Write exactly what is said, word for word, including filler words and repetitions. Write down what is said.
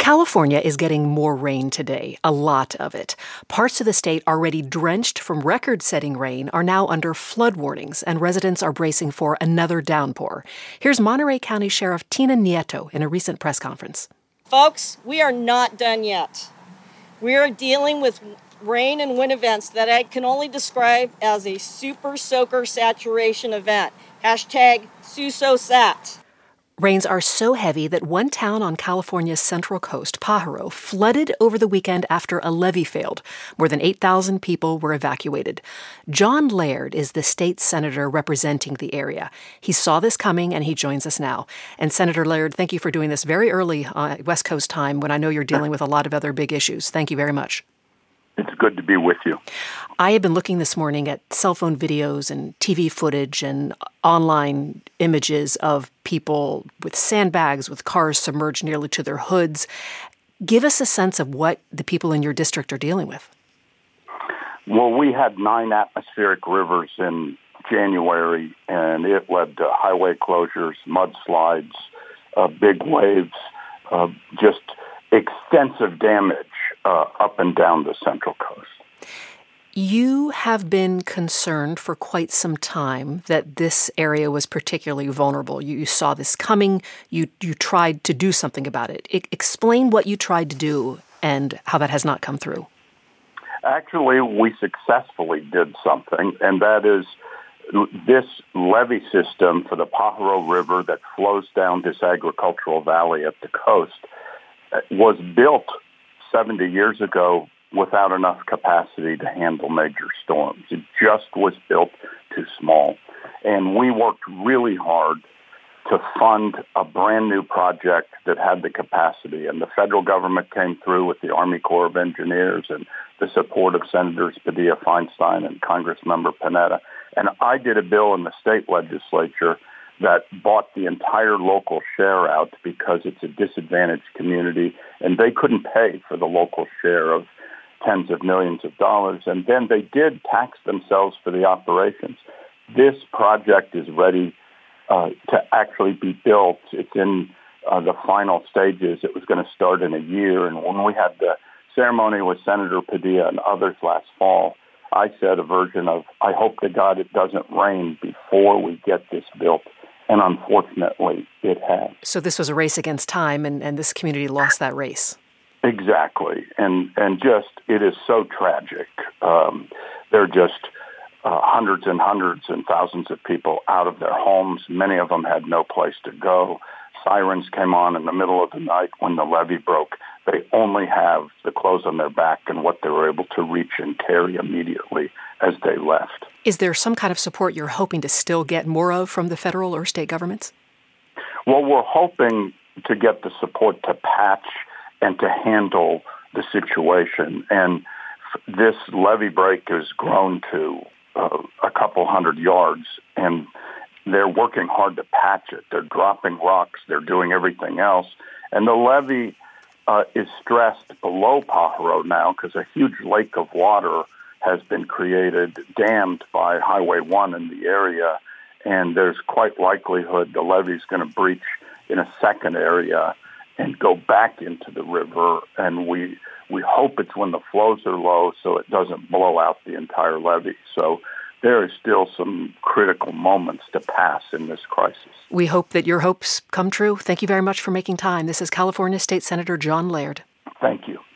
California is getting more rain today, a lot of it. Parts of the state already drenched from record-setting rain are now under flood warnings, and residents are bracing for another downpour. Here's Monterey County Sheriff Tina Nieto in a recent press conference. Folks, we are not done yet. We are dealing with rain and wind events that I can only describe as a super soaker saturation event. Hashtag SUSOSAT. Rains are so heavy that one town on California's central coast, Pajaro, flooded over the weekend after a levee failed. More than eight thousand people were evacuated. John Laird is the state senator representing the area. He saw this coming, and he joins us now. And Senator Laird, thank you for doing this very early uh, West Coast time when I know you're dealing with a lot of other big issues. Thank you very much. It's good to be with you. I have been looking this morning at cell phone videos and T V footage and online images of people with sandbags, with cars submerged nearly to their hoods. Give us a sense of what the people in your district are dealing with. Well, we had nine atmospheric rivers in January, and it led to highway closures, mudslides, uh, big waves, uh, just extensive damage uh, up and down the Central Coast. You have been concerned for quite some time that this area was particularly vulnerable. You, you saw this coming. You you tried to do something about it. I, explain what you tried to do and how that has not come through. Actually, we successfully did something, and that is this levee system for the Pajaro River that flows down this agricultural valley at the coast was built seventy years ago without enough capacity to handle major storms. It just was built too small. And we worked really hard to fund a brand new project that had the capacity. And the federal government came through with the Army Corps of Engineers and the support of Senators Padilla Feinstein and Congressmember Panetta. And I did a bill in the state legislature that bought the entire local share out because it's a disadvantaged community and they couldn't pay for the local share of tens of millions of dollars, and then they did tax themselves for the operations. This project is ready uh, to actually be built. It's in uh, the final stages. It was going to start in a year, and when we had the ceremony with Senator Padilla and others last fall, I said a version of, I hope to God it doesn't rain before we get this built. And unfortunately, it has. So this was a race against time, and, and this community lost that race. Exactly. And and just, it is so tragic. Um, there are just uh, hundreds and hundreds and thousands of people out of their homes. Many of them had no place to go. Sirens came on in the middle of the night when the levee broke. They only have the clothes on their back and what they were able to reach and carry immediately as they left. Is there some kind of support you're hoping to still get more of from the federal or state governments? Well, we're hoping to get the support to patch and to handle the situation. And f- this levee break has grown to uh, a couple hundred yards, and they're working hard to patch it. They're dropping rocks. They're doing everything else. And the levee uh, is stressed below Pajaro now because a huge lake of water has been created, dammed by Highway one in the area, and there's quite likelihood the levee is going to breach in a second area and go back into the river, and we we hope it's when the flows are low so it doesn't blow out the entire levee. So there is still some critical moments to pass in this crisis. We hope that your hopes come true. Thank you very much for making time. This is California State Senator John Laird. Thank you.